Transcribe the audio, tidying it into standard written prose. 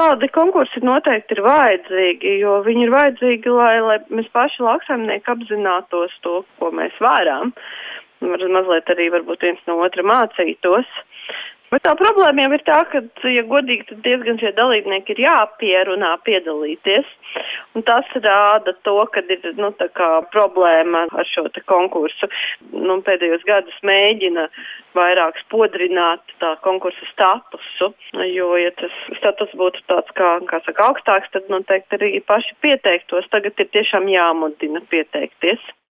Tādi konkursi noteikti ir vajadzīgi, jo viņi ir vajadzīgi, lai mēs paši lauksaimnieki apzinātos to, ko mēs vērām. Mazliet arī varbūt viens no otra mācītos. Bet tā problēma jau ir tā, ka, ja godīgi, tad diezgan šie dalībnieki ir jāpierunā piedalīties. Un tas rāda to, ka ir, tā kā problēma ar šo te konkursu. Pēdējos gadus mēģina vairāk spodrināt tā konkursa statusu, jo, ja tas status būtu tāds, kā saka, augstāks, tad noteikti arī paši pieteiktos. Tagad ir tiešām jāmudina pieteikties.